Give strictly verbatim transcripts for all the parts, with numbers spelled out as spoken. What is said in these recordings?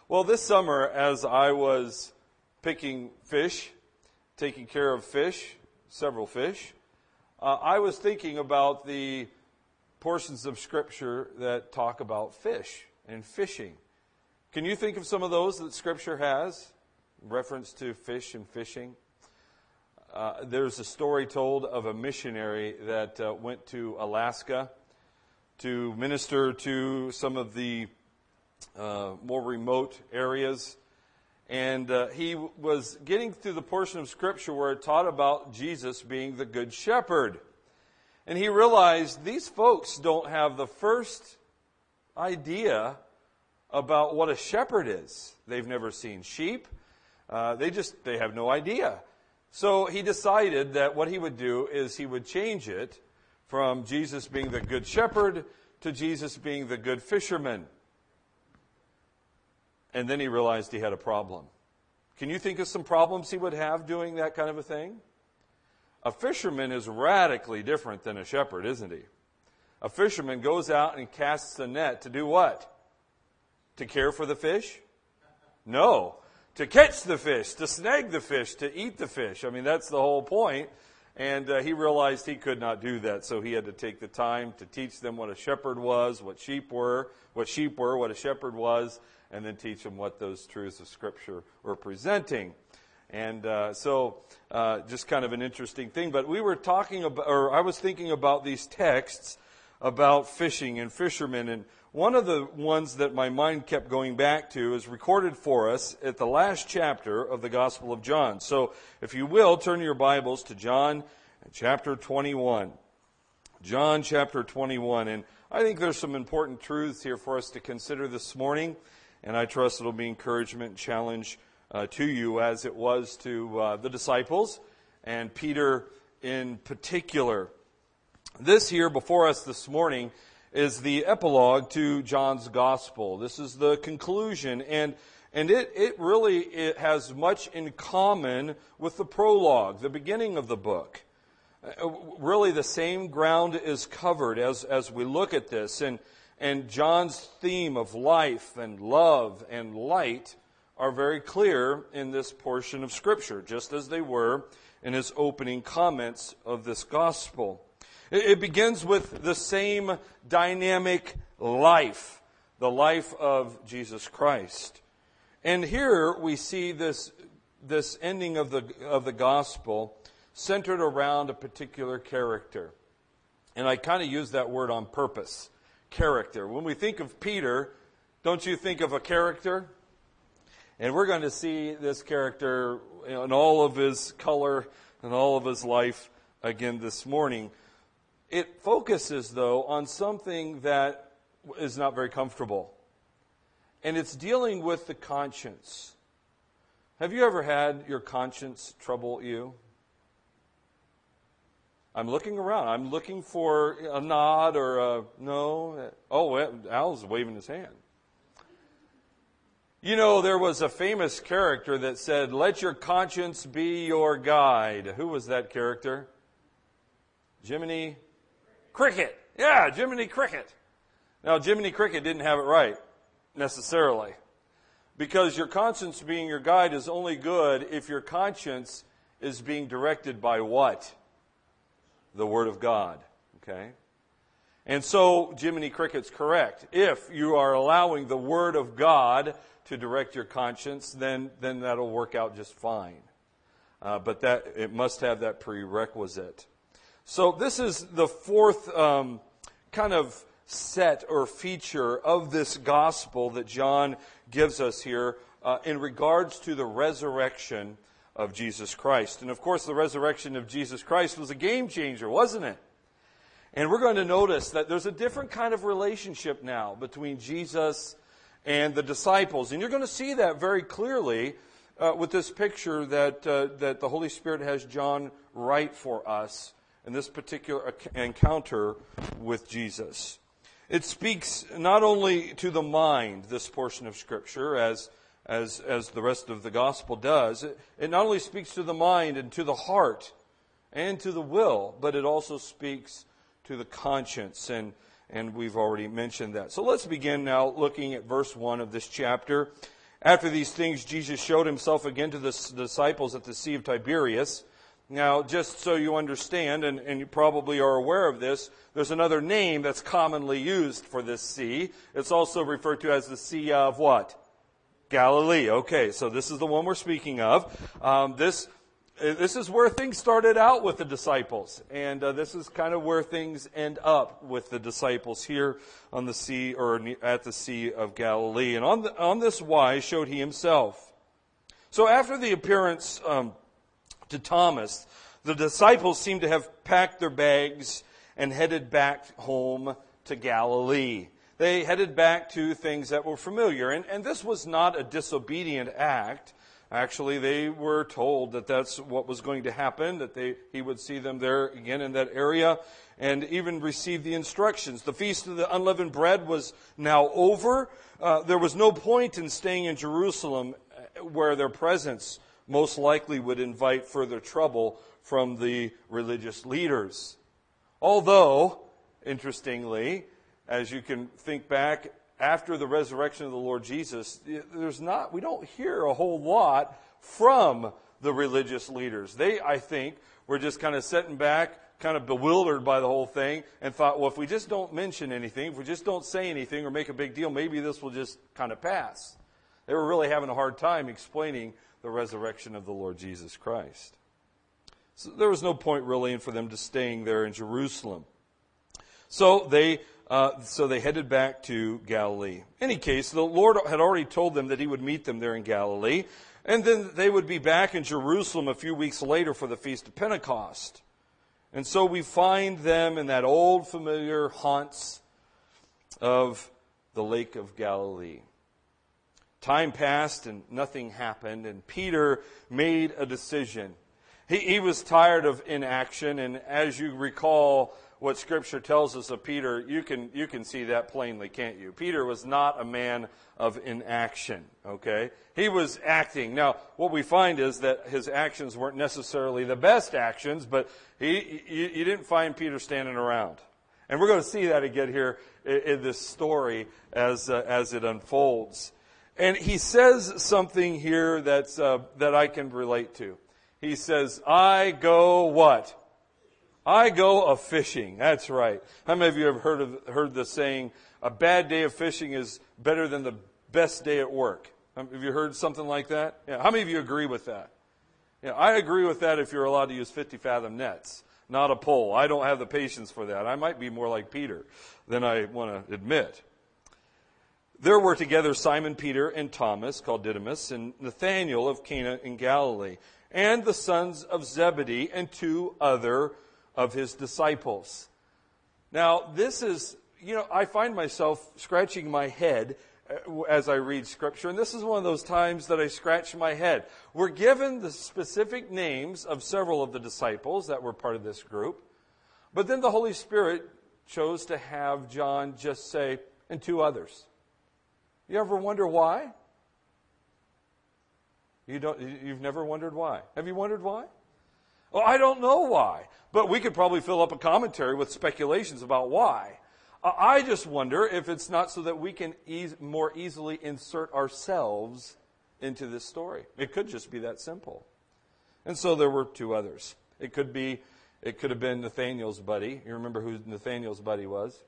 Well, this summer, as I was picking fish, taking care of fish, several fish, uh, I was thinking about the portions of Scripture that talk about fish and fishing. Can you think of some of those that Scripture has, reference to fish and fishing? Uh, there's a story told of a missionary that uh, went to Alaska to minister to some of the uh, more remote areas. And uh, he was getting through the portion of Scripture where it taught about Jesus being the Good Shepherd. And he realized these folks don't have the first idea about what a shepherd is. They've never seen sheep. Uh, they just, they have no idea. So he decided that what he would do is he would change it from Jesus being the Good Shepherd to Jesus being the Good Fisherman. And then he realized he had a problem. Can you think of some problems he would have doing that kind of a thing? A fisherman is radically different than a shepherd, isn't he? A fisherman goes out and casts the net to do what? To care for the fish? No. To catch the fish, to snag the fish, to eat the fish. I mean, that's the whole point. And uh, he realized he could not do that, so he had to take the time to teach them what a shepherd was, what sheep were, what sheep were, what a shepherd was, and then teach them what those truths of Scripture were presenting. And uh, so, uh, just kind of an interesting thing. But we were talking about, or I was thinking about these texts about fishing and fishermen. And one of the ones that my mind kept going back to is recorded for us at the last chapter of the Gospel of John. So, if you will, turn your Bibles to John chapter twenty-one. John chapter twenty-one. And I think there's some important truths here for us to consider this morning. And I trust it'll be encouragement and challenge Uh, to you as it was to uh, the disciples and Peter in particular. This here before us this morning is the epilogue to John's Gospel. This is the conclusion, and and it, it really it has much in common with the prologue, the beginning of the book. Uh, really the same ground is covered as, as we look at this, and, and John's theme of life and love and light are very clear in this portion of Scripture, just as they were in his opening comments of this gospel. It begins with the same dynamic life, the life of Jesus Christ. And here we see this, this ending of the, of the gospel centered around a particular character. And I kind of use that word on purpose, character. When we think of Peter, don't you think of a character? And we're going to see this character in all of his color and all of his life again this morning. It focuses, though, on something that is not very comfortable. And it's dealing with the conscience. Have you ever had your conscience trouble you? I'm looking around. I'm looking for a nod or a no. Oh, Al's waving his hand. You know, there was a famous character that said, "Let your conscience be your guide." Who was that character? Jiminy Cricket. Yeah, Jiminy Cricket. Now, Jiminy Cricket didn't have it right, necessarily. Because your conscience being your guide is only good if your conscience is being directed by what? The Word of God. Okay? And so, Jiminy Cricket's correct. If you are allowing the Word of God to direct your conscience, then then that'll work out just fine. Uh, but that it must have that prerequisite. So this is the fourth um, kind of set or feature of this gospel that John gives us here uh, in regards to the resurrection of Jesus Christ. And of course, the resurrection of Jesus Christ was a game changer, wasn't it? And we're going to notice that there's a different kind of relationship now between Jesus and the disciples. And you're going to see that very clearly uh, with this picture that uh, that the Holy Spirit has John write for us in this particular encounter with Jesus. It speaks not only to the mind, this portion of Scripture, as as as the rest of the gospel does. It, it not only speaks to the mind and to the heart and to the will, but it also speaks to the conscience, and and we've already mentioned that. So let's begin now looking at verse one of this chapter. After these things, Jesus showed himself again to the disciples at the Sea of Tiberias. Now, just so you understand, and, and you probably are aware of this, there's another name that's commonly used for this sea. It's also referred to as the Sea of what? Galilee. Okay, so this is the one we're speaking of. Um, this this is where things started out with the disciples, and uh, this is kind of where things end up with the disciples here on the sea, or at the Sea of Galilee. And on the, on this wise showed he himself. So after the appearance um, to Thomas, the disciples seem to have packed their bags and headed back home to Galilee. They headed back to things that were familiar. And, and this was not a disobedient act. Actually, they were told that that's what was going to happen, that they he would see them there again in that area, and even receive the instructions. The Feast of the Unleavened Bread was now over. Uh, there was no point in staying in Jerusalem, where their presence most likely would invite further trouble from the religious leaders. Although, interestingly, as you can think back, after the resurrection of the Lord Jesus, there's not, we don't hear a whole lot from the religious leaders. They, I think, were just kind of sitting back, kind of bewildered by the whole thing, and thought, well, if we just don't mention anything, if we just don't say anything or make a big deal, maybe this will just kind of pass. They were really having a hard time explaining the resurrection of the Lord Jesus Christ. So there was no point really in for them to staying there in Jerusalem. So they uh, so they headed back to Galilee. In any case, the Lord had already told them that he would meet them there in Galilee, and then they would be back in Jerusalem a few weeks later for the Feast of Pentecost. And so we find them in that old familiar haunts of the Lake of Galilee. Time passed and nothing happened, and Peter made a decision. He, he was tired of inaction, and as you recall what Scripture tells us of Peter, you can you can see that plainly, can't you? Peter was not a man of inaction, okay? He was acting. Now, what we find is that his actions weren't necessarily the best actions, but he you, you didn't find Peter standing around. And we're going to see that again here in, in this story as uh, as it unfolds. And he says something here that's uh, that I can relate to. He says, I go what? I go a-fishing. That's right. How many of you have heard of heard the saying, a bad day of fishing is better than the best day at work? Have you heard something like that? Yeah. How many of you agree with that? Yeah, I agree with that if you're allowed to use fifty fathom nets, not a pole. I don't have the patience for that. I might be more like Peter than I want to admit. There were together Simon Peter and Thomas, called Didymus, and Nathanael of Cana in Galilee, and the sons of Zebedee, and two other of his disciples. Now, this is, you know, I find myself scratching my head as I read Scripture, and this is one of those times that I scratch my head. We're given the specific names of several of the disciples that were part of this group, but then the Holy Spirit chose to have John just say, and two others. You ever wonder why? You don't, you've never wondered why. Have you wondered why? Well, I don't know why, but we could probably fill up a commentary with speculations about why. I just wonder if it's not so that we can ease, more easily insert ourselves into this story. It could just be that simple. And so there were two others. It could be, it could have been Nathanael's buddy. You remember who Nathanael's buddy was?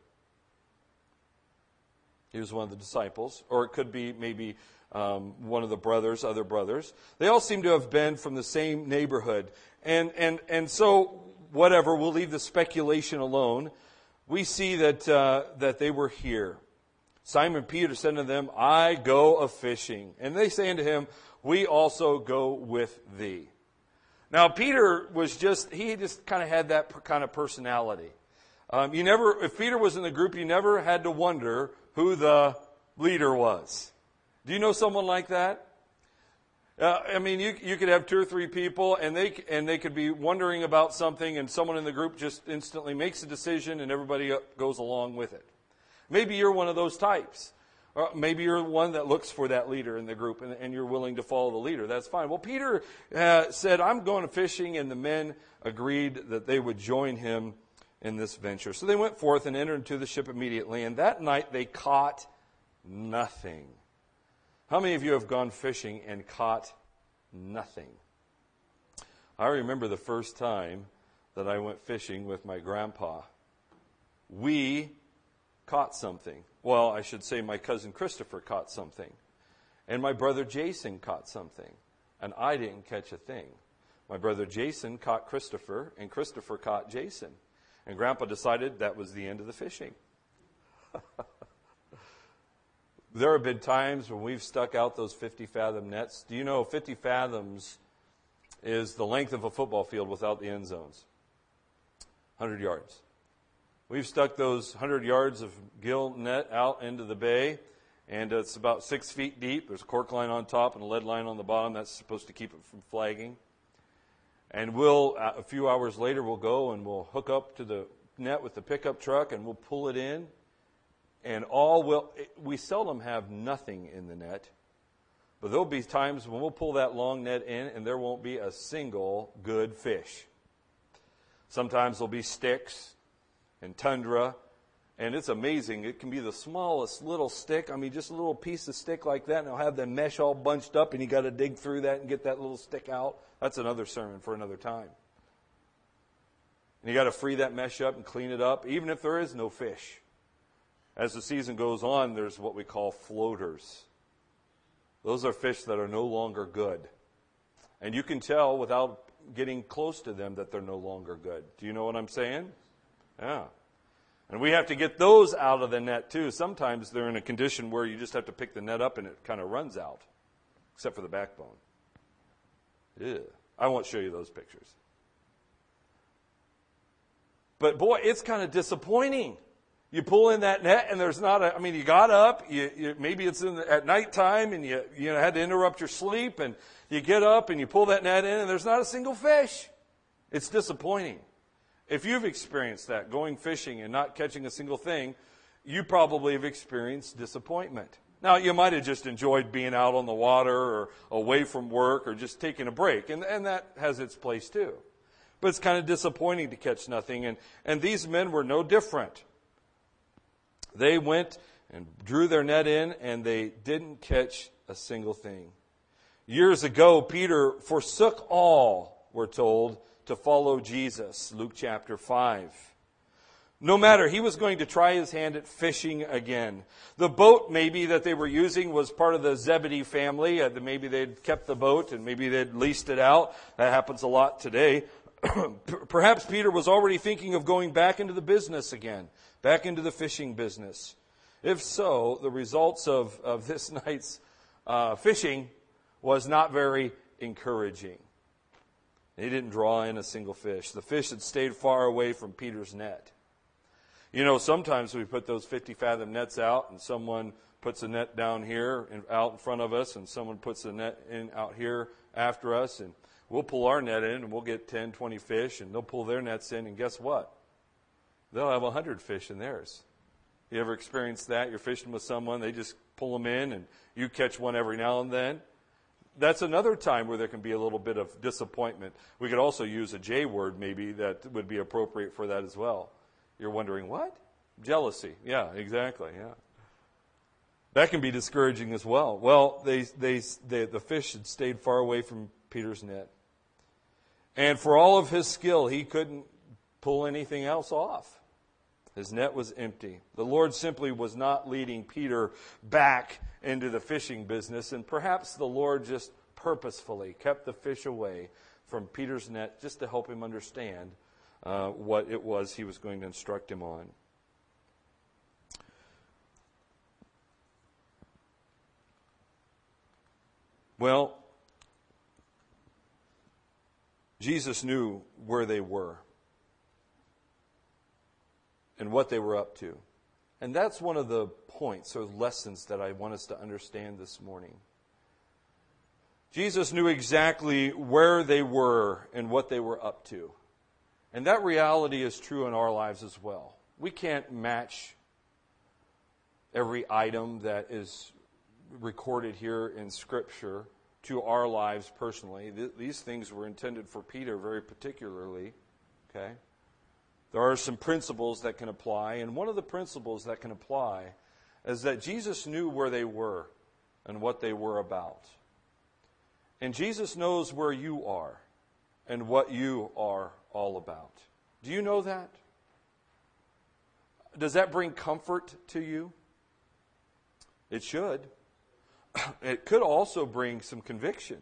He was one of the disciples. Or it could be maybe um, one of the brothers, other brothers. They all seem to have been from the same neighborhood. And and and so, whatever, we'll leave the speculation alone. We see that uh, that they were here. Simon Peter said to them, I go a-fishing. And they say unto him, we also go with thee. Now, Peter was just, he just kind of had that kind of personality. Um, you never, if Peter was in the group, you never had to wonder who the leader was. Do you know someone like that? Uh, I mean, you you could have two or three people, and they and they could be wondering about something, and someone in the group just instantly makes a decision, and everybody goes along with it. Maybe you're one of those types. Or maybe you're one that looks for that leader in the group, and, and you're willing to follow the leader. That's fine. Well, Peter uh, said, I'm going fishing, and the men agreed that they would join him in this venture. So they went forth and entered into the ship immediately, and that night they caught nothing. How many of you have gone fishing and caught nothing? I remember the first time that I went fishing with my grandpa. We caught something. Well, I should say my cousin Christopher caught something. And my brother Jason caught something. And I didn't catch a thing. My brother Jason caught Christopher, and Christopher caught Jason. And Grandpa decided that was the end of the fishing. There have been times when we've stuck out those fifty fathom nets. Do you know fifty fathoms is the length of a football field without the end zones? one hundred yards. We've stuck those one hundred yards of gill net out into the bay, and it's about six feet deep. There's a cork line on top and a lead line on the bottom. That's supposed to keep it from flagging. And we'll, a few hours later, we'll go and we'll hook up to the net with the pickup truck, and we'll pull it in. And all will, we seldom have nothing in the net. But there'll be times when we'll pull that long net in, and there won't be a single good fish. Sometimes there'll be sticks and tundra, and it's amazing. It can be the smallest little stick. I mean, just a little piece of stick like that, and it'll have the mesh all bunched up, and you got to dig through that and get that little stick out. That's another sermon for another time. And you got to free that mesh up and clean it up, even if there is no fish. As the season goes on, there's what we call floaters. Those are fish that are no longer good. And you can tell without getting close to them that they're no longer good. Do you know what I'm saying? Yeah. And we have to get those out of the net too. Sometimes they're in a condition where you just have to pick the net up and it kind of runs out, except for the backbone. Ew. I won't show you those pictures. But boy, it's kind of disappointing. You pull in that net and there's not a, I mean, you got up, you, you maybe it's in the, at nighttime and you, you know, had to interrupt your sleep, and you get up and you pull that net in and there's not a single fish. It's disappointing. If you've experienced that, going fishing and not catching a single thing, you probably have experienced disappointment. Now, you might have just enjoyed being out on the water or away from work or just taking a break, and, and that has its place too. But it's kind of disappointing to catch nothing, and, and these men were no different. They went and drew their net in, and they didn't catch a single thing. Years ago, Peter forsook all, we're told, to follow Jesus, Luke chapter five. No matter, he was going to try his hand at fishing again. The boat maybe that they were using was part of the Zebedee family. Uh, maybe they'd kept the boat and maybe they'd leased it out. That happens a lot today. Perhaps Peter was already thinking of going back into the business again, back into the fishing business. If so, the results of, of this night's uh, fishing was not very encouraging. He didn't draw in a single fish. The fish had stayed far away from Peter's net. You know, sometimes we put those fifty fathom nets out and someone puts a net down here and out in front of us, and someone puts a net in out here after us, and we'll pull our net in and we'll get ten, twenty fish, and they'll pull their nets in, and guess what? They'll have one hundred fish in theirs. You ever experienced that? You're fishing with someone, they just pull them in, and you catch one every now and then. That's another time where there can be a little bit of disappointment. We could also use a J word maybe that would be appropriate for that as well. You're wondering, what? Jealousy. Yeah, exactly, yeah. That can be discouraging as well. Well, they, they, they, the fish had stayed far away from Peter's net. And for all of his skill, he couldn't pull anything else off. His net was empty. The Lord simply was not leading Peter back into the fishing business, and perhaps the Lord just purposefully kept the fish away from Peter's net just to help him understand uh, what it was he was going to instruct him on. Well, Jesus knew where they were and what they were up to. And that's one of the points or lessons that I want us to understand this morning. Jesus knew exactly where they were and what they were up to. And that reality is true in our lives as well. We can't match every item that is recorded here in Scripture to our lives personally. Th- these things were intended for Peter very particularly. Okay? There are some principles that can apply, and one of the principles that can apply is that Jesus knew where they were and what they were about. And Jesus knows where you are and what you are all about. Do you know that? Does that bring comfort to you? It should. It could also bring some conviction.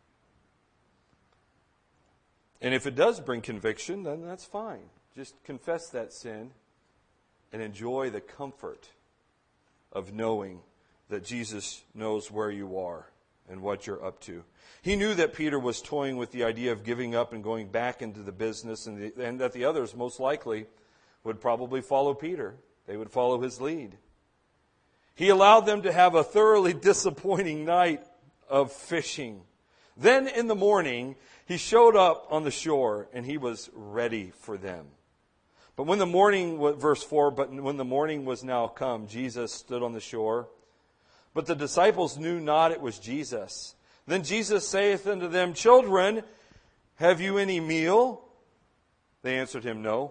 And if it does bring conviction, then that's fine. Just confess that sin and enjoy the comfort of knowing that Jesus knows where you are and what you're up to. He knew that Peter was toying with the idea of giving up and going back into the business, and, the, and that the others most likely would probably follow Peter. They would follow his lead. He allowed them to have a thoroughly disappointing night of fishing. Then in the morning, he showed up on the shore, and he was ready for them. But when the morning, verse four, but when the morning was now come, Jesus stood on the shore. But the disciples knew not it was Jesus. Then Jesus saith unto them, Children, have you any meal? They answered him, No.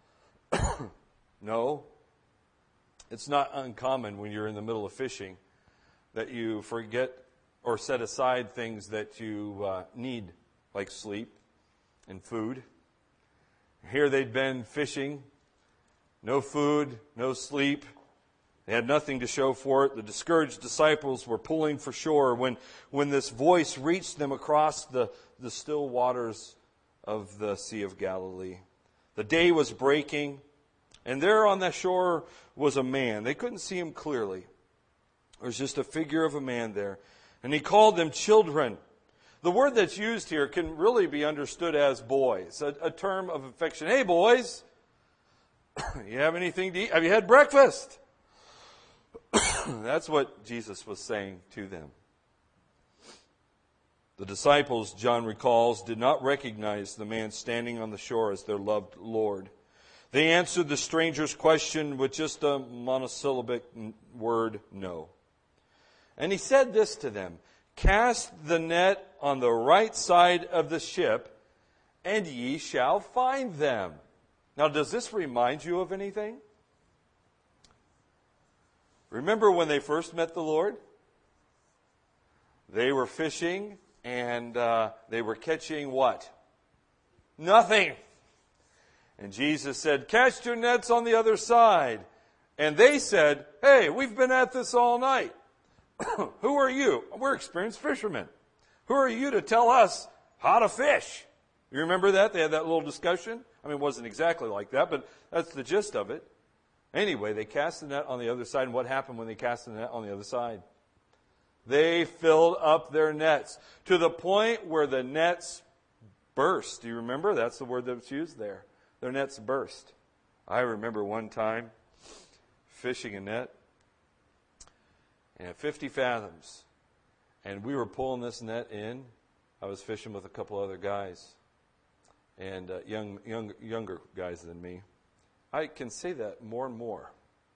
No. It's not uncommon when you're in the middle of fishing that you forget or set aside things that you uh, need, like sleep and food. Here they'd been fishing, no food, no sleep. They had nothing to show for it. The discouraged disciples were pulling for shore when, when this voice reached them across the, the still waters of the Sea of Galilee. The day was breaking, and there on the shore was a man. They couldn't see him clearly. There was just a figure of a man there. And he called them children. The word that's used here can really be understood as boys, a, a term of affection. Hey, boys, you have anything to eat? Have you had breakfast? That's what Jesus was saying to them. The disciples, John recalls, did not recognize the man standing on the shore as their loved Lord. They answered the stranger's question with just a monosyllabic word, no. And he said this to them, Cast the net on the right side of the ship, and ye shall find them. Now, does this remind you of anything? Remember when they first met the Lord? They were fishing, and uh, they were catching what? Nothing. And Jesus said, Cast your nets on the other side. And they said, Hey, we've been at this all night. Who are you? We're experienced fishermen. Who are you to tell us how to fish? You remember that? They had that little discussion. I mean, it wasn't exactly like that, but that's the gist of it. Anyway, they cast the net on the other side. And what happened when they cast the net on the other side? They filled up their nets to the point where the nets burst. Do you remember? That's the word that's used there. Their nets burst. I remember one time fishing a net, and at fifty fathoms, and we were pulling this net in. I was fishing with a couple other guys, and uh, young, young, younger guys than me. I can say that more and more.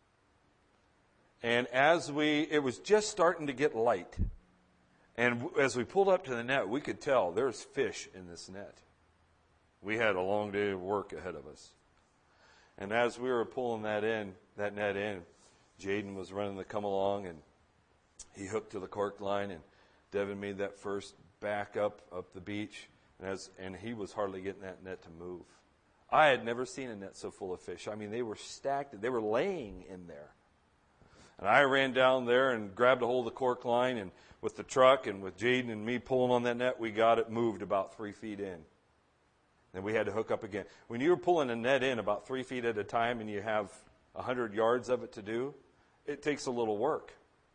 And as we, it was just starting to get light. And w- as we pulled up to the net, we could tell there's fish in this net. We had a long day of work ahead of us. And as we were pulling that in, that net in, Jaden was running the come along, and he hooked to the cork line, and Devin made that first back up, up the beach, and, as, and he was hardly getting that net to move. I had never seen a net so full of fish. I mean, they were stacked. They were laying in there. And I ran down there and grabbed a hold of the cork line, and with the truck and with Jaden and me pulling on that net, we got it moved about three feet in. Then we had to hook up again. When you're pulling a net in about three feet at a time and you have a hundred yards of it to do, it takes a little work.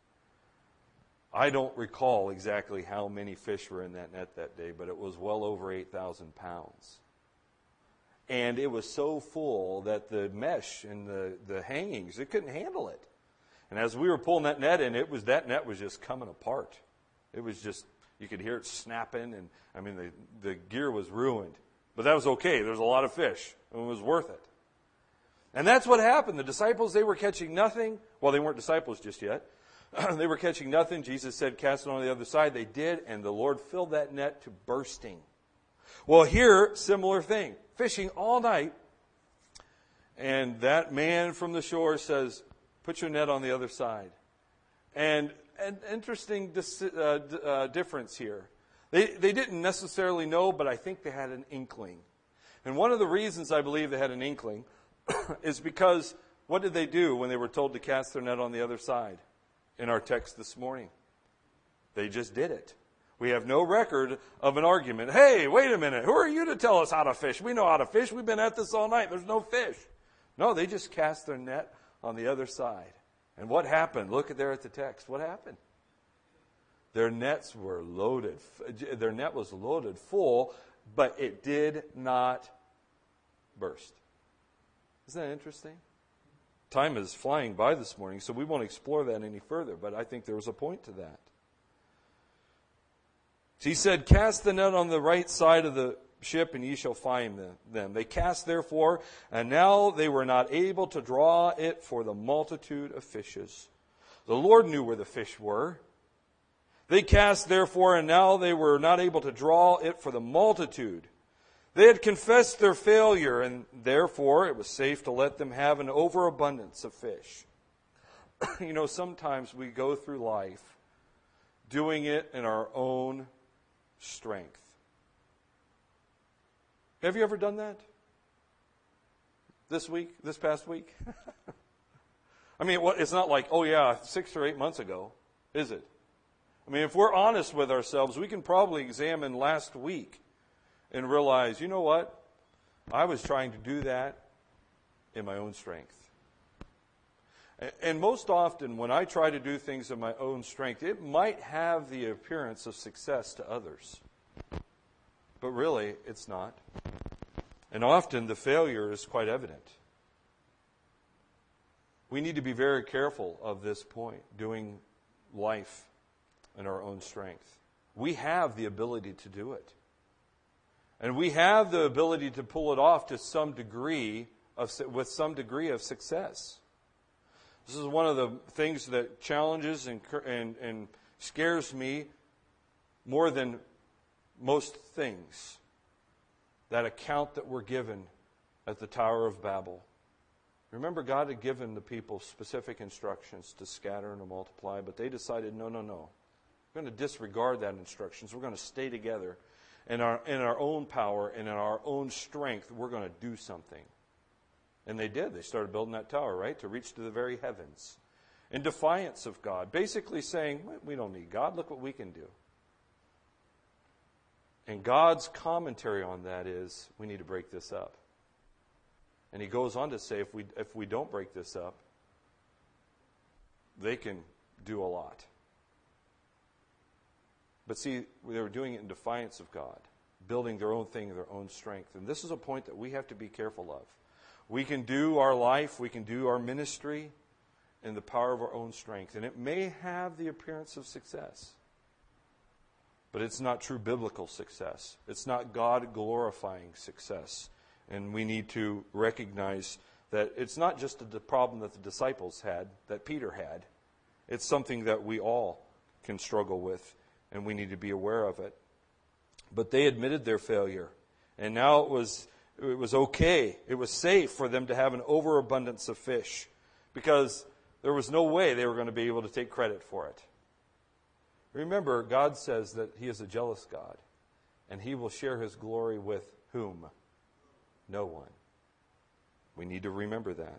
I don't recall exactly how many fish were in that net that day, but it was well over eight thousand pounds. And it was so full that the mesh and the, the hangings, it couldn't handle it. And as we were pulling that net in, it was that net was just coming apart. It was just, you could hear it snapping, and I mean, the, the gear was ruined. But that was okay. There was a lot of fish, and it was worth it. And that's what happened. The disciples, they were catching nothing. Well, they weren't disciples just yet. They were catching nothing. Jesus said, cast it on the other side. They did, and the Lord filled that net to bursting. Well, here, similar thing. Fishing all night, and that man from the shore says, put your net on the other side. And an interesting dis, uh, d- uh, difference here. They, they didn't necessarily know, but I think they had an inkling. And one of the reasons I believe they had an inkling is because what did they do when they were told to cast their net on the other side in our text this morning? They just did it. We have no record of an argument. Hey, wait a minute. Who are you to tell us how to fish? We know how to fish. We've been at this all night. There's no fish. No, they just cast their net on the other side. And what happened? Look at there at the text. What happened? Their nets were loaded. Their net was loaded full, but it did not burst. Isn't that interesting? Time is flying by this morning, so we won't explore that any further, but I think there was a point to that. He said, cast the net on the right side of the ship, and ye shall find them. They cast therefore, and now they were not able to draw it for the multitude of fishes. The Lord knew where the fish were. They cast therefore, and now they were not able to draw it for the multitude. They had confessed their failure, and therefore it was safe to let them have an overabundance of fish. You know, sometimes we go through life doing it in our own strength. Have you ever done that? This week? This past week? I mean, it's not like, oh yeah, six or eight months ago, is it? I mean, if we're honest with ourselves, we can probably examine last week and realize, you know what? I was trying to do that in my own strength. And most often, when I try to do things in my own strength, it might have the appearance of success to others. But really, it's not. And often, the failure is quite evident. We need to be very careful of this point, doing life in our own strength. We have the ability to do it. And we have the ability to pull it off to some degree of, with some degree of success. This is one of the things that challenges and, and, and scares me more than most things. That account that we're given at the Tower of Babel. Remember, God had given the people specific instructions to scatter and to multiply, but they decided, no, no, no. We're going to disregard that instructions. We're going to stay together. In our, in our own power and in our own strength, we're going to do something. And they did. They started building that tower, right, to reach to the very heavens. In defiance of God. Basically saying, we don't need God. Look what we can do. And God's commentary on that is, we need to break this up. And he goes on to say, if we if we don't break this up, they can do a lot. But see, they were doing it in defiance of God, building their own thing in their own strength. And this is a point that we have to be careful of. We can do our life, we can do our ministry in the power of our own strength. And it may have the appearance of success. But it's not true biblical success. It's not God-glorifying success. And we need to recognize that it's not just the problem that the disciples had, that Peter had. It's something that we all can struggle with, and we need to be aware of it. But they admitted their failure. And now it was it was okay. It was safe for them to have an overabundance of fish, because there was no way they were going to be able to take credit for it. Remember, God says that he is a jealous God, and he will share his glory with whom? No one. We need to remember that.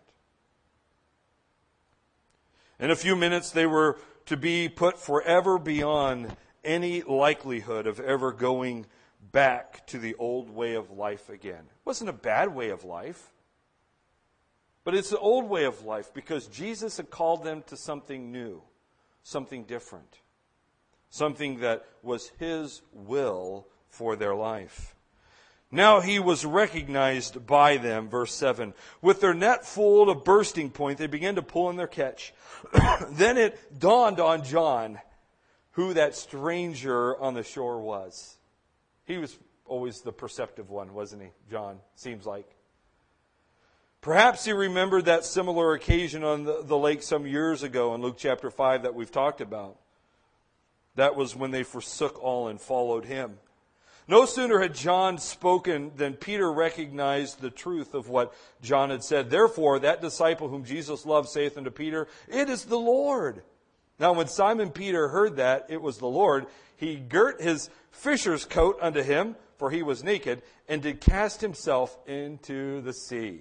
In a few minutes, they were to be put forever beyond any likelihood of ever going back to the old way of life again. It wasn't a bad way of life, but it's the old way of life because Jesus had called them to something new, something different, something that was his will for their life. Now he was recognized by them, verse seven. With their net full to bursting point, they began to pull in their catch. Then it dawned on John who that stranger on the shore was. He was always the perceptive one, wasn't he, John? Seems like. Perhaps he remembered that similar occasion on the, the lake some years ago in Luke chapter five that we've talked about. That was when they forsook all and followed him. No sooner had John spoken than Peter recognized the truth of what John had said. Therefore, that disciple whom Jesus loved saith unto Peter, It is the Lord. Now when Simon Peter heard that it was the Lord, he girt his fisher's coat unto him, for he was naked, and did cast himself into the sea.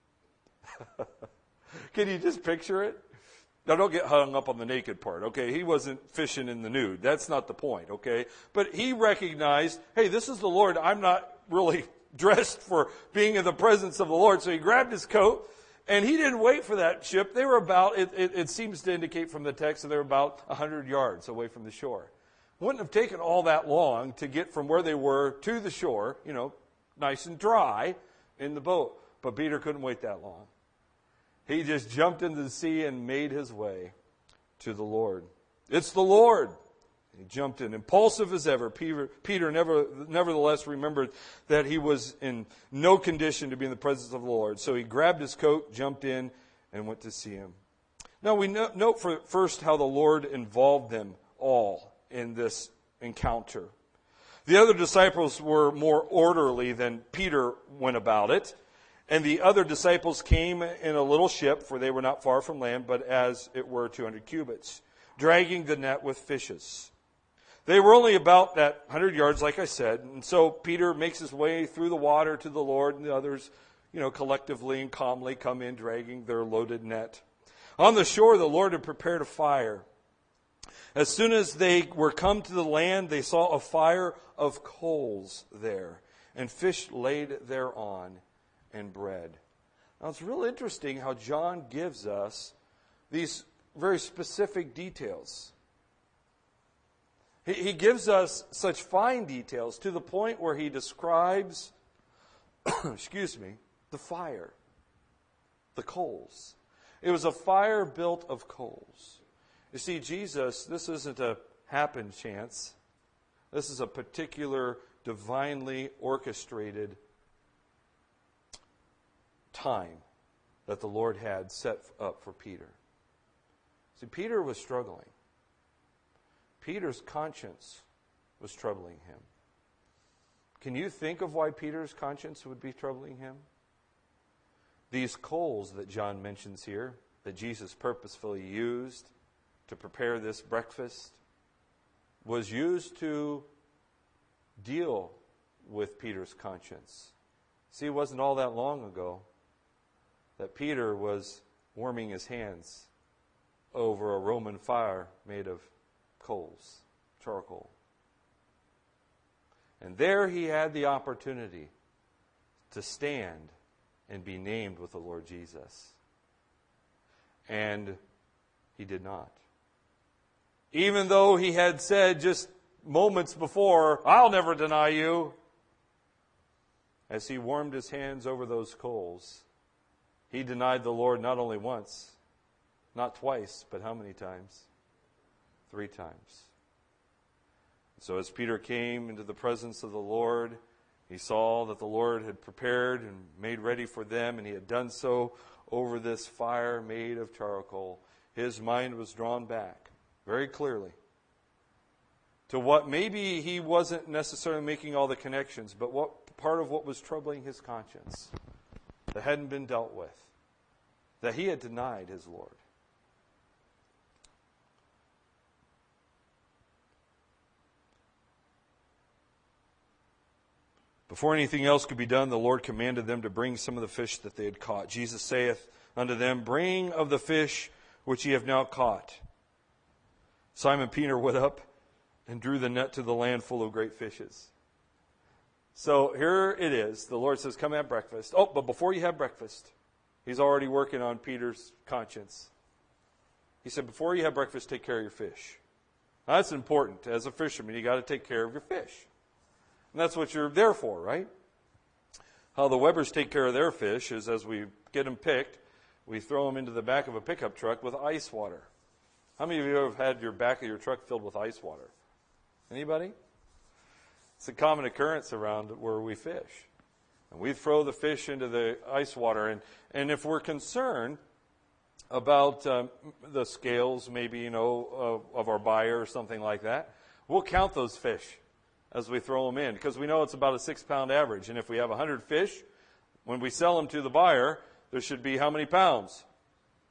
Can you just picture it? Now, don't get hung up on the naked part, okay? He wasn't fishing in the nude. That's not the point, okay? But he recognized, hey, this is the Lord. I'm not really dressed for being in the presence of the Lord. So he grabbed his coat, and he didn't wait for that ship. They were about, it, it, it seems to indicate from the text that they were about one hundred yards away from the shore. Wouldn't have taken all that long to get from where they were to the shore, you know, nice and dry in the boat. But Peter couldn't wait that long. He just jumped into the sea and made his way to the Lord. It's the Lord. He jumped in. Impulsive as ever, Peter, Peter never, nevertheless remembered that he was in no condition to be in the presence of the Lord. So he grabbed his coat, jumped in, and went to see him. Now we note for first how the Lord involved them all in this encounter. The other disciples were more orderly than Peter went about it. And the other disciples came in a little ship, for they were not far from land, but as it were two hundred cubits, dragging the net with fishes. They were only about that one hundred yards, like I said. And so Peter makes his way through the water to the Lord, and the others, you know, collectively and calmly come in, dragging their loaded net. On the shore, the Lord had prepared a fire. As soon as they were come to the land, they saw a fire of coals there, and fish laid thereon, and bread. Now it's real interesting how John gives us these very specific details. He, he gives us such fine details to the point where he describes, excuse me, the fire, the coals. It was a fire built of coals. You see, Jesus, this isn't a happen chance. This is a particular divinely orchestrated time that the Lord had set up for Peter. See, Peter was struggling. Peter's conscience was troubling him. Can you think of why Peter's conscience would be troubling him? These coals that John mentions here, that Jesus purposefully used to prepare this breakfast, was used to deal with Peter's conscience. See, it wasn't all that long ago that Peter was warming his hands over a Roman fire made of coals, charcoal. And there he had the opportunity to stand and be named with the Lord Jesus. And he did not. Even though he had said just moments before, I'll never deny you. As he warmed his hands over those coals, he denied the Lord not only once, not twice, but how many times? Three times. So as Peter came into the presence of the Lord, he saw that the Lord had prepared and made ready for them, and he had done so over this fire made of charcoal. His mind was drawn back very clearly to what maybe he wasn't necessarily making all the connections, but what part of what was troubling his conscience that hadn't been dealt with, that he had denied his Lord. Before anything else could be done, the Lord commanded them to bring some of the fish that they had caught. Jesus saith unto them, Bring of the fish which ye have now caught. Simon Peter went up and drew the net to the land full of great fishes. So here it is. The Lord says, come have breakfast. Oh, but before you have breakfast, he's already working on Peter's conscience. He said, before you have breakfast, take care of your fish. Now, that's important. As a fisherman, you got to take care of your fish. And that's what you're there for, right? How the Webbers take care of their fish is as we get them picked, we throw them into the back of a pickup truck with ice water. How many of you have had your back of your truck filled with ice water? Anybody? It's a common occurrence around where we fish. And we throw the fish into the ice water. And, and if we're concerned about um, the scales, maybe, you know, of, of our buyer or something like that, we'll count those fish as we throw them in, because we know it's about a six-pound average. And if we have one hundred fish, when we sell them to the buyer, there should be how many pounds?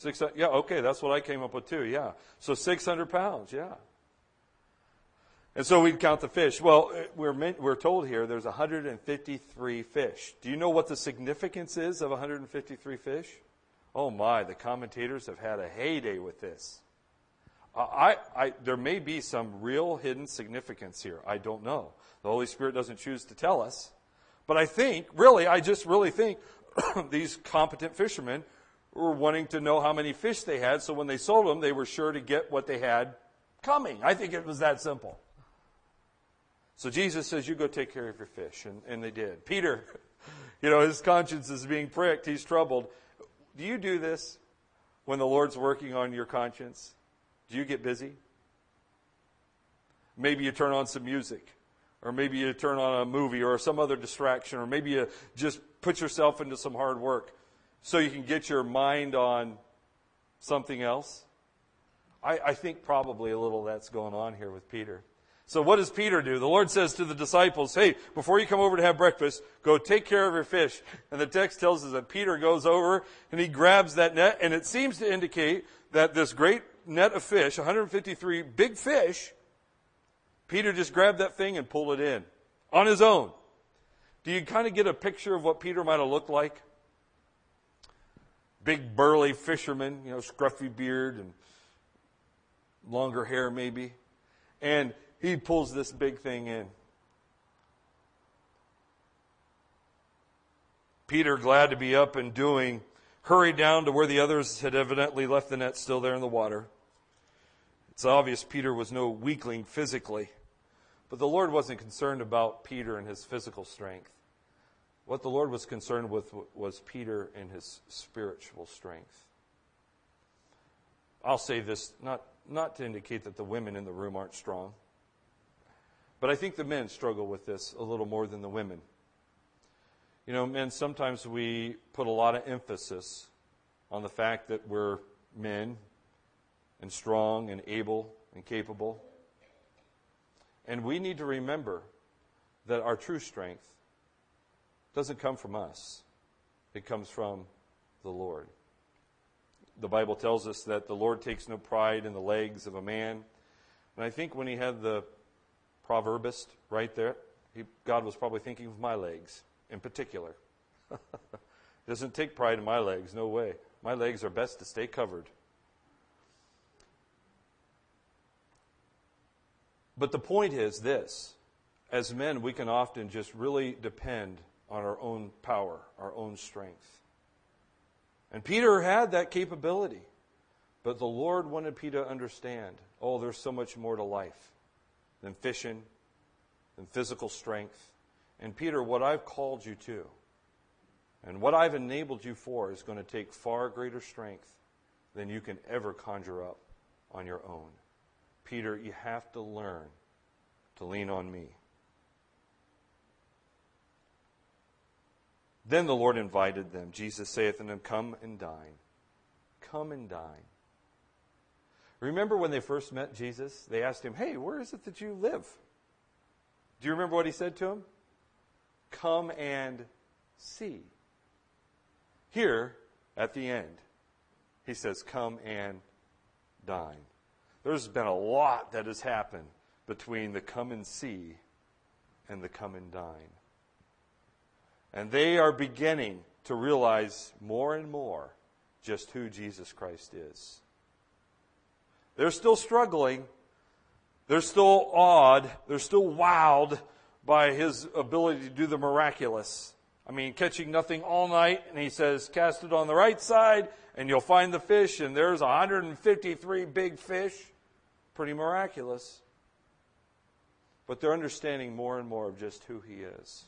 six hundred, yeah, okay, that's what I came up with too, yeah. So six hundred pounds, yeah. And so we'd count the fish. Well, we're meant, we're told here there's one hundred fifty-three fish. Do you know what the significance is of one hundred fifty-three fish? Oh my, the commentators have had a heyday with this. I, I, there may be some real hidden significance here. I don't know. The Holy Spirit doesn't choose to tell us. But I think, really, I just really think these competent fishermen were wanting to know how many fish they had, so when they sold them, they were sure to get what they had coming. I think it was that simple. So Jesus says, you go take care of your fish. And, and they did. Peter, you know, his conscience is being pricked. He's troubled. Do you do this when the Lord's working on your conscience? Do you get busy? Maybe you turn on some music. Or maybe you turn on a movie or some other distraction. Or maybe you just put yourself into some hard work so you can get your mind on something else. I, I think probably a little of that's going on here with Peter. So what does Peter do? The Lord says to the disciples, hey, before you come over to have breakfast, go take care of your fish. And the text tells us that Peter goes over and he grabs that net. And it seems to indicate that this great net of fish, one hundred fifty-three big fish, Peter just grabbed that thing and pulled it in on his own. Do you kind of get a picture of what Peter might have looked like? Big burly fisherman, you know, scruffy beard and longer hair maybe. And he pulls this big thing in. Peter, glad to be up and doing, hurried down to where the others had evidently left the net still there in the water. It's obvious Peter was no weakling physically, but the Lord wasn't concerned about Peter and his physical strength. What the Lord was concerned with was Peter and his spiritual strength. I'll say this, not, not to indicate that the women in the room aren't strong, but I think the men struggle with this a little more than the women. You know, men, sometimes we put a lot of emphasis on the fact that we're men and strong and able and capable. And we need to remember that our true strength doesn't come from us. It comes from the Lord. The Bible tells us that the Lord takes no pride in the legs of a man. And I think when he had the proverbist right there, he, God was probably thinking of my legs in particular. Doesn't take pride in my legs, no way. My legs are best to stay covered. But the point is this. As men, we can often just really depend on our own power, our own strength. And Peter had that capability. But the Lord wanted Peter to understand, oh, there's so much more to life than fishing, than physical strength. And Peter, what I've called you to, and what I've enabled you for, is going to take far greater strength than you can ever conjure up on your own. Peter, you have to learn to lean on me. Then the Lord invited them. Jesus saith unto them, come and dine. Come and dine. Remember when they first met Jesus? They asked him, hey, where is it that you live? Do you remember what he said to them? Come and see. Here, at the end, he says, come and dine. There's been a lot that has happened between the come and see and the come and dine. And they are beginning to realize more and more just who Jesus Christ is. They're still struggling. They're still awed. They're still wowed by his ability to do the miraculous. I mean, catching nothing all night, and he says, cast it on the right side, and you'll find the fish, and there's one hundred fifty-three big fish. Pretty miraculous. But they're understanding more and more of just who he is.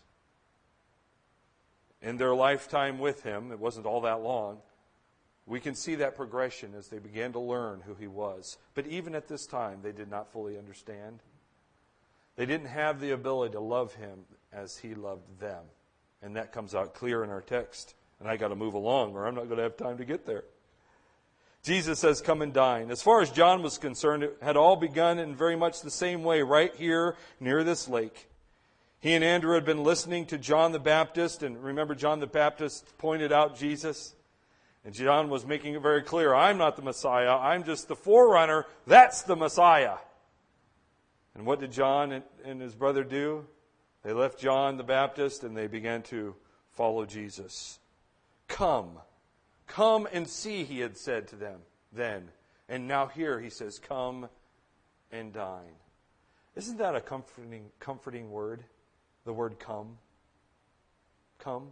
In their lifetime with him, it wasn't all that long, we can see that progression as they began to learn who he was. But even at this time, they did not fully understand. They didn't have the ability to love him as he loved them. And that comes out clear in our text. And I got to move along or I'm not going to have time to get there. Jesus says, come and dine. As far as John was concerned, it had all begun in very much the same way right here near this lake. He and Andrew had been listening to John the Baptist. And remember, John the Baptist pointed out Jesus. And John was making it very clear, I'm not the Messiah, I'm just the forerunner, that's the Messiah. And what did John and, and his brother do? They left John the Baptist and they began to follow Jesus. Come, come and see, he had said to them then. And now here he says, come and dine. Isn't that a comforting, comforting word? The word come. Come.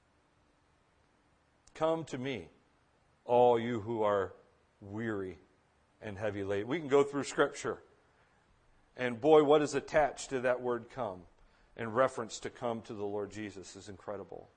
Come to me, all you who are weary and heavy laden. We can go through Scripture. And boy, what is attached to that word come in reference to come to the Lord Jesus is incredible.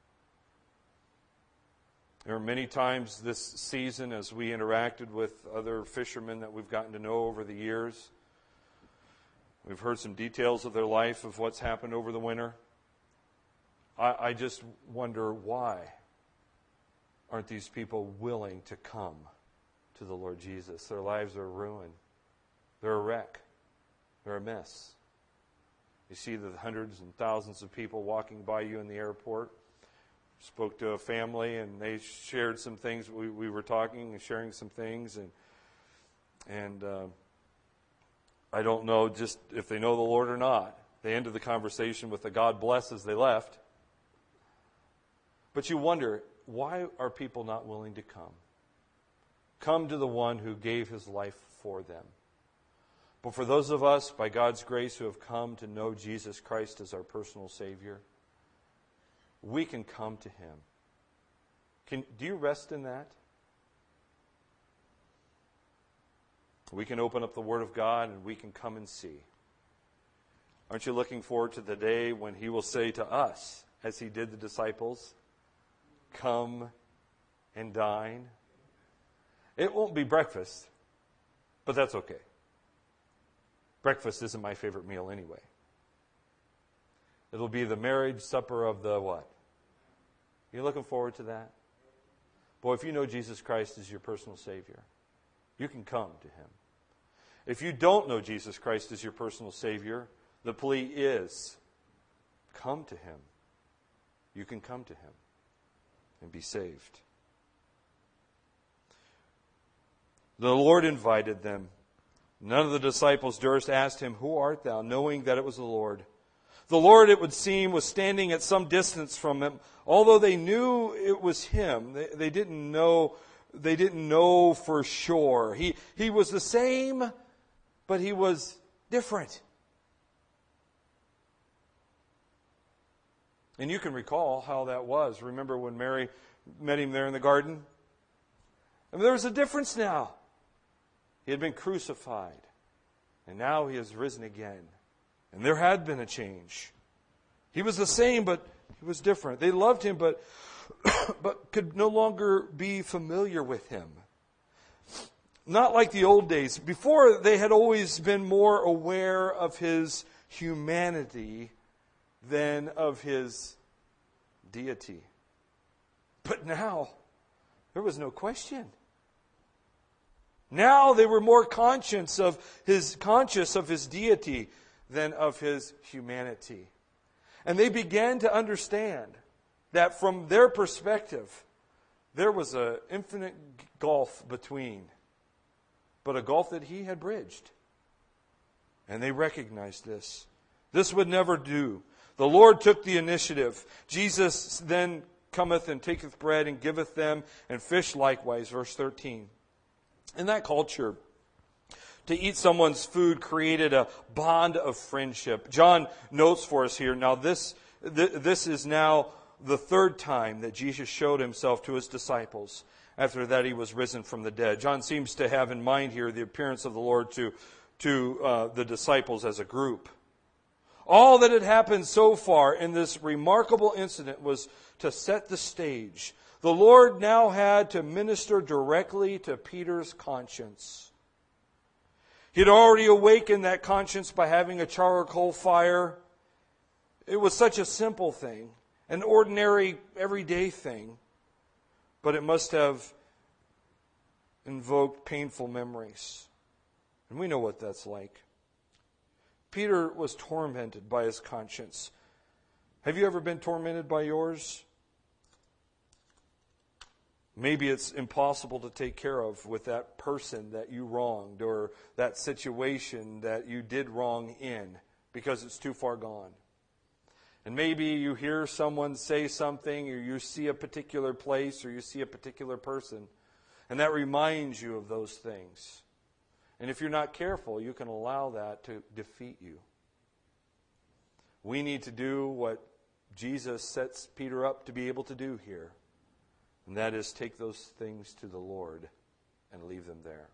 There are many times this season as we interacted with other fishermen that we've gotten to know over the years. We've heard some details of their life, of what's happened over the winter. I, I just wonder why aren't these people willing to come to the Lord Jesus? Their lives are ruined. They're a wreck. They're a mess. You see the hundreds and thousands of people walking by you in the airport. Spoke to a family and they shared some things. We, we were talking and sharing some things. And, and uh, I don't know just if they know the Lord or not. They ended the conversation with a God bless as they left. But you wonder, why are people not willing to come? Come to the one who gave his life for them. But for those of us, by God's grace, who have come to know Jesus Christ as our personal Savior, we can come to him. Can, do you rest in that? We can open up the Word of God and we can come and see. Aren't you looking forward to the day when he will say to us, as he did the disciples, come and dine? It won't be breakfast, but that's okay. Breakfast isn't my favorite meal anyway. It'll be the marriage supper of the what? You looking forward to that? Boy, if you know Jesus Christ as your personal Savior, you can come to him. If you don't know Jesus Christ as your personal Savior, the plea is, come to him. You can come to him and be saved. The Lord invited them. None of the disciples durst ask him, who art thou? Knowing that it was the Lord. The Lord, it would seem, was standing at some distance from them. Although they knew it was him, they, they didn't know. They didn't know for sure. He he was the same, but he was different. And you can recall how that was. Remember when Mary met him there in the garden? I mean, there was a difference now. He had been crucified, and now he has risen again. And there had been a change. He was the same, but he was different. They loved him, but, but could no longer be familiar with him. Not like the old days. Before, they had always been more aware of his humanity than of his deity. But now, there was no question. Now they were more conscious of his conscious of his deity than of his humanity. And they began to understand that from their perspective, there was an infinite gulf between, but a gulf that he had bridged. And they recognized this. This would never do. The Lord took the initiative. Jesus then cometh and taketh bread and giveth them, and fish likewise, verse thirteen. In that culture, to eat someone's food created a bond of friendship. John notes for us here, now this, th- this is now the third time that Jesus showed himself to his disciples after that he was risen from the dead. John seems to have in mind here the appearance of the Lord to, to uh, the disciples as a group. All that had happened so far in this remarkable incident was to set the stage. The Lord now had to minister directly to Peter's conscience. He had already awakened that conscience by having a charcoal fire. It was such a simple thing, an ordinary, everyday thing, but it must have invoked painful memories. And we know what that's like. Peter was tormented by his conscience. Have you ever been tormented by yours? Maybe it's impossible to take care of with that person that you wronged or that situation that you did wrong in because it's too far gone. And maybe you hear someone say something, or you see a particular place, or you see a particular person, and that reminds you of those things. And if you're not careful, you can allow that to defeat you. We need to do what Jesus sets Peter up to be able to do here, and that is take those things to the Lord and leave them there.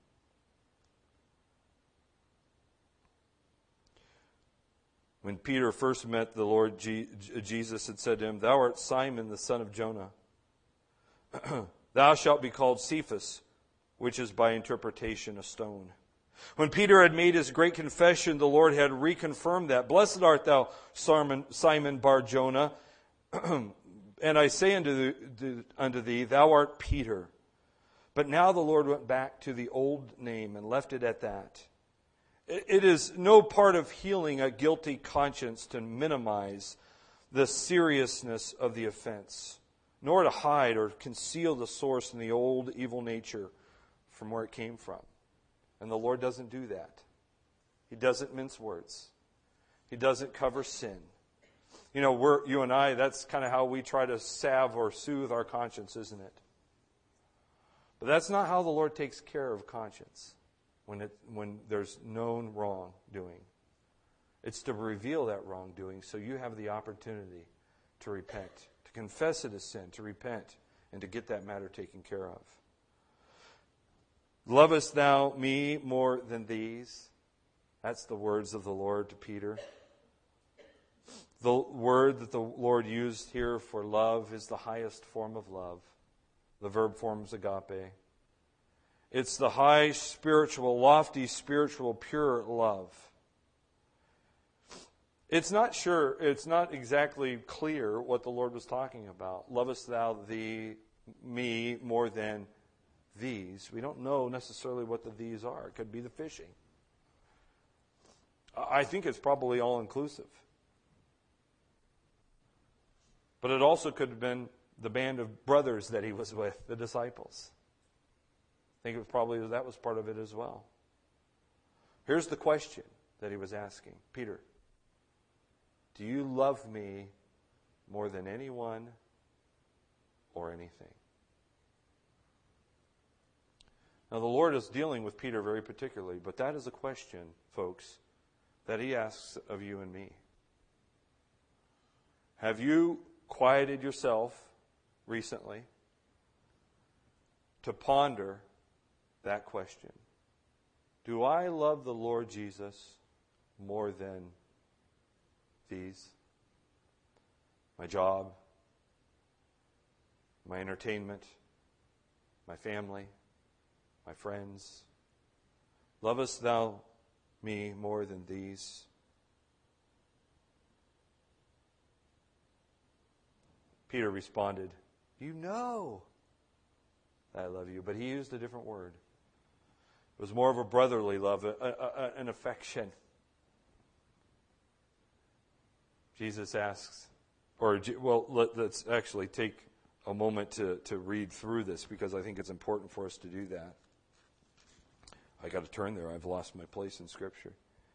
When Peter first met the Lord, Jesus had said to him, "Thou art Simon, the son of Jonah. Thou shalt be called Cephas," which is by interpretation a stone. When Peter had made his great confession, the Lord had reconfirmed that. "Blessed art thou, Simon Bar-Jonah, and I say unto thee, thou art Peter." But now the Lord went back to the old name and left it at that. It is no part of healing a guilty conscience to minimize the seriousness of the offense, nor to hide or conceal the source in the old evil nature from where it came from. And the Lord doesn't do that. He doesn't mince words. He doesn't cover sin. You know, we're, you and I, that's kind of how we try to salve or soothe our conscience, isn't it? But that's not how the Lord takes care of conscience when it when there's known wrongdoing. It's to reveal that wrongdoing so you have the opportunity to repent, to confess it as sin, to repent, and to get that matter taken care of. "Lovest thou me more than these?" That's the words of the Lord to Peter. The word that the Lord used here for love is the highest form of love. The verb form is agape. It's the high spiritual, lofty spiritual, pure love. It's not sure, it's not exactly clear what the Lord was talking about. "Lovest thou thee, me more than these?" We don't know necessarily what the these are. It could be the fishing. I think it's probably all-inclusive. But it also could have been the band of brothers that he was with, the disciples. I think it was probably that was part of it as well. Here's the question that he was asking. "Peter, do you love me more than anyone or anything?" Now, the Lord is dealing with Peter very particularly, but that is a question, folks, that he asks of you and me. Have you quieted yourself recently to ponder that question? Do I love the Lord Jesus more than these? My job, my entertainment, my family, my friends? Lovest thou me more than these? Peter responded, "You know that I love you." But he used a different word. It was more of a brotherly love, a, a, a, an affection. Jesus asks, or, well, let, let's actually take a moment to, to read through this because I think it's important for us to do that. I got to turn there. I've lost my place in Scripture.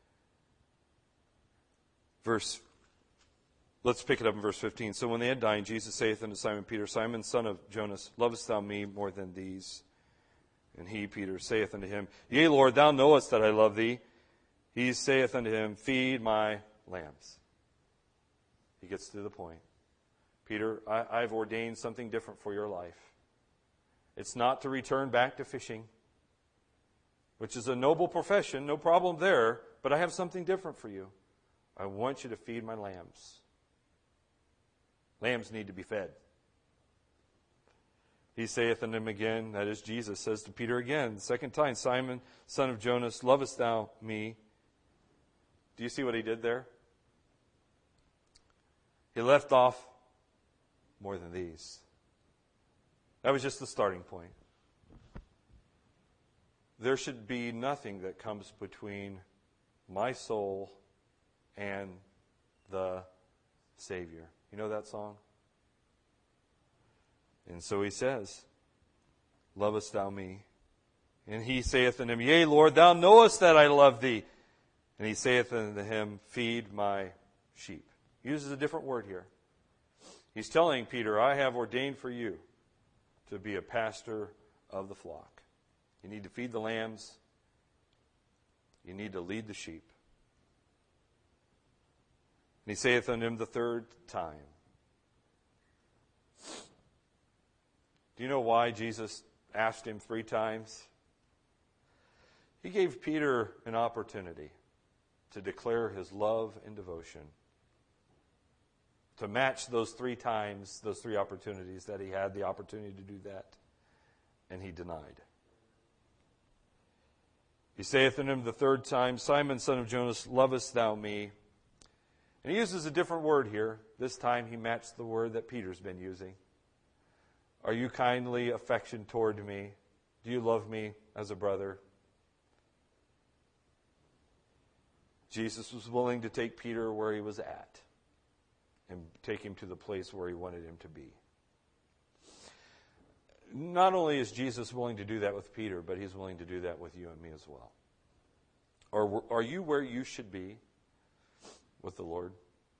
Verse, let's pick it up in verse fifteen. "So when they had dined, Jesus saith unto Simon Peter, Simon, son of Jonas, lovest thou me more than these? And he, Peter, saith unto him, Yea, Lord, thou knowest that I love thee. He saith unto him, Feed my lambs." He gets to the point. "Peter, I, I've ordained something different for your life. It's not to return back to fishing, which is a noble profession, no problem there, but I have something different for you. I want you to feed my lambs." Lambs need to be fed. He saith unto him again, that is, Jesus says to Peter again, the second time, "Simon, son of Jonas, lovest thou me?" Do you see what he did there? He left off more than these. That was just the starting point. There should be nothing that comes between my soul and the Savior. You know that song? And so he says, lovest thou me? And he saith unto him, Yea, Lord, thou knowest that I love thee. And he saith unto him, Feed my sheep. He uses a different word here. He's telling Peter, I have ordained for you to be a pastor of the flock. You need to feed the lambs. You need to lead the sheep. And he saith unto him the third time. Do you know why Jesus asked him three times? He gave Peter an opportunity to declare his love and devotion, to match those three times, those three opportunities that he had the opportunity to do that, and he denied. He saith unto him the third time, Simon, son of Jonas, lovest thou me? And he uses a different word here. This time he matched the word that Peter's been using. Are you kindly affectioned toward me? Do you love me as a brother? Jesus was willing to take Peter where he was at and take him to the place where he wanted him to be. Not only is Jesus willing to do that with Peter, but he's willing to do that with you and me as well. Or are you where you should be with the Lord?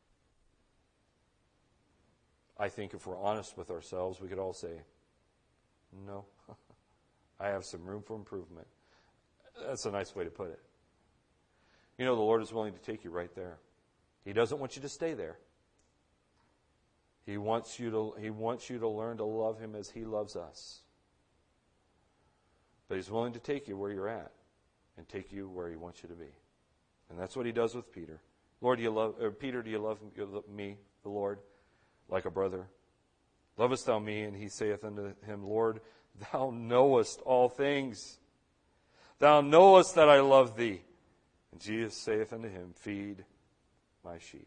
I think if we're honest with ourselves, we could all say, no, I have some room for improvement. That's a nice way to put it. You know, the Lord is willing to take you right there. He doesn't want you to stay there. He wants you to, he wants you to learn to love him as he loves us. But he's willing to take you where you're at and take you where he wants you to be. And that's what he does with Peter. Lord, do you love, or Peter, do you love me, the Lord, like a brother? Lovest thou me? And he saith unto him, Lord, thou knowest all things. Thou knowest that I love thee. And Jesus saith unto him, Feed my sheep.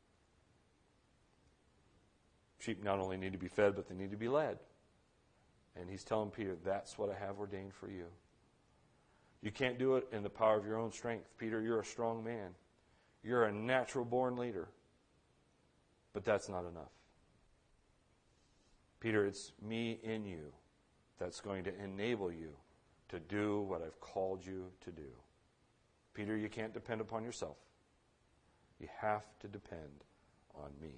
Sheep not only need to be fed, but they need to be led. And he's telling Peter, that's what I have ordained for you. You can't do it in the power of your own strength. Peter, you're a strong man. You're a natural-born leader. But that's not enough. Peter, it's me in you that's going to enable you to do what I've called you to do. Peter, you can't depend upon yourself. You have to depend on me.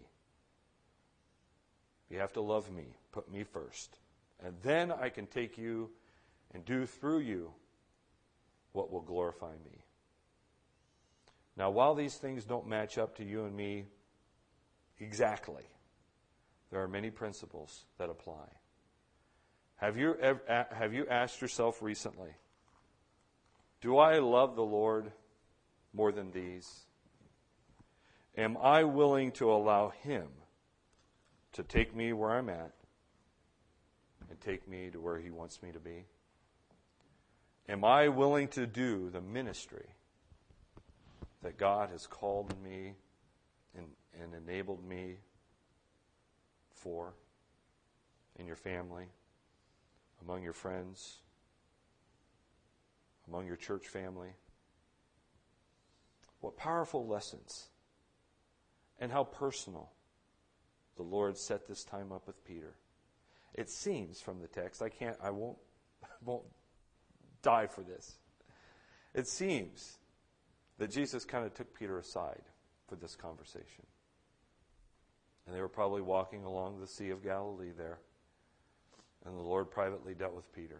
You have to love me. Put me first. And then I can take you and do through you what will glorify me. Now, while these things don't match up to you and me exactly, there are many principles that apply. Have you, have you asked yourself recently, do I love the Lord more than these? Am I willing to allow him to take me where I'm at and take me to where he wants me to be? Am I willing to do the ministry that God has called me and, and enabled me for in your family, among your friends, among your church family? What powerful lessons, and how personal the Lord set this time up with Peter. It seems from the text, I can't, I won't, won't die for this. It seems that Jesus kind of took Peter aside for this conversation. And they were probably walking along the Sea of Galilee there. And the Lord privately dealt with Peter.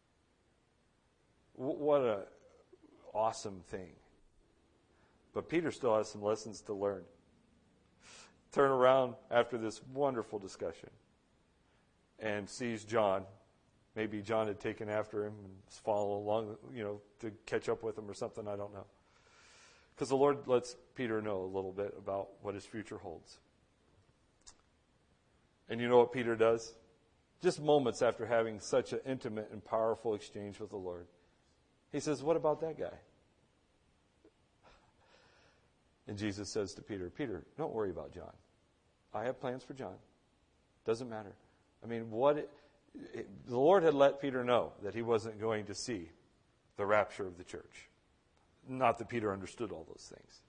W- what an awesome thing. But Peter still has some lessons to learn. Turn around after this wonderful discussion and sees John. Maybe John had taken after him and followed along, you know, to catch up with him or something, I don't know. Because the Lord lets Peter know a little bit about what his future holds. And you know what Peter does? Just moments after having such an intimate and powerful exchange with the Lord, he says, what about that guy? And Jesus says to Peter, Peter, don't worry about John. I have plans for John. Doesn't matter. I mean, what it, it, the Lord had let Peter know that he wasn't going to see the rapture of the church. Not that Peter understood all those things.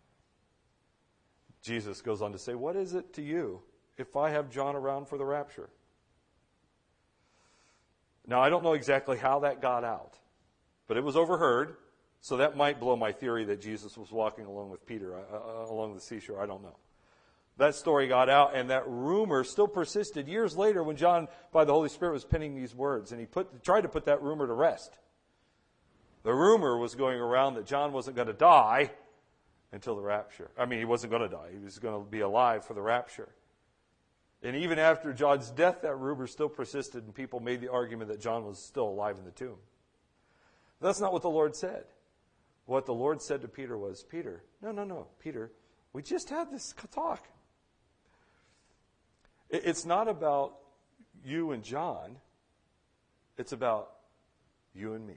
Jesus goes on to say, what is it to you if I have John around for the rapture? Now, I don't know exactly how that got out, but it was overheard, so that might blow my theory that Jesus was walking along with Peter uh, along the seashore. I don't know. That story got out, and that rumor still persisted years later when John, by the Holy Spirit, was penning these words, and he put, tried to put that rumor to rest. The rumor was going around that John wasn't going to die until the rapture. I mean, he wasn't going to die. He was going to be alive for the rapture. And even after John's death, that rumor still persisted, and people made the argument that John was still alive in the tomb. That's not what the Lord said. What the Lord said to Peter was, Peter, no, no, no, Peter, we just had this talk. It's not about you and John. It's about you and me.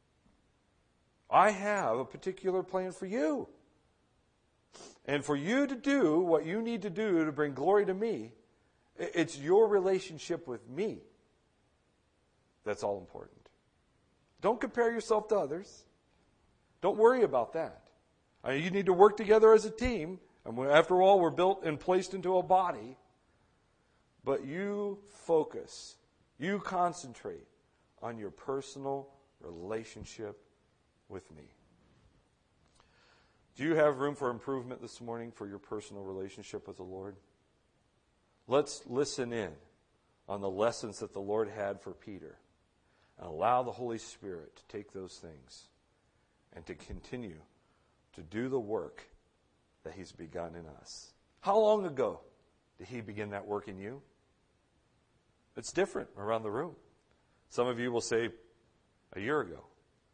I have a particular plan for you. And for you to do what you need to do to bring glory to me, it's your relationship with me that's all important. Don't compare yourself to others. Don't worry about that. I mean, you need to work together as a team. And after all, we're built and placed into a body. But you focus, you concentrate on your personal relationship with me. Do you have room for improvement this morning for your personal relationship with the Lord? Let's listen in on the lessons that the Lord had for Peter and allow the Holy Spirit to take those things and to continue to do the work that He's begun in us. How long ago did He begin that work in you? It's different around the room. Some of you will say a year ago.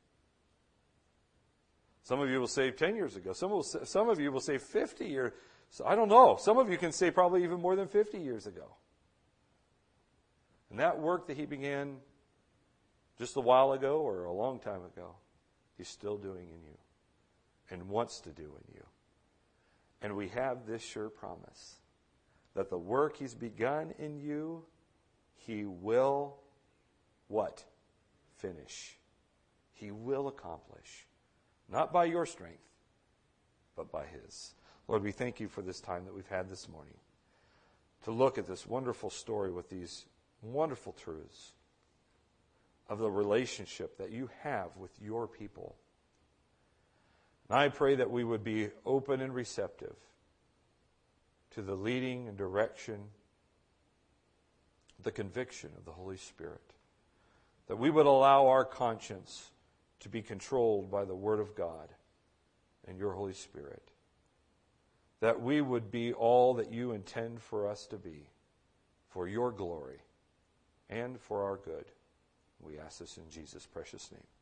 Some of you will say ten years ago. Some, will say, some of you will say fifty years. So I don't know. Some of you can say probably even more than fifty years ago. And that work that He began just a while ago or a long time ago, He's still doing in you and wants to do in you. And we have this sure promise that the work He's begun in you, He will what? Finish. He will accomplish. Not by your strength, but by His. Lord, we thank You for this time that we've had this morning to look at this wonderful story with these wonderful truths of the relationship that You have with Your people. And I pray that we would be open and receptive to the leading and direction, the conviction of the Holy Spirit. That we would allow our conscience to be controlled by the Word of God and Your Holy Spirit. That we would be all that You intend for us to be, for Your glory and for our good. We ask this in Jesus' precious name.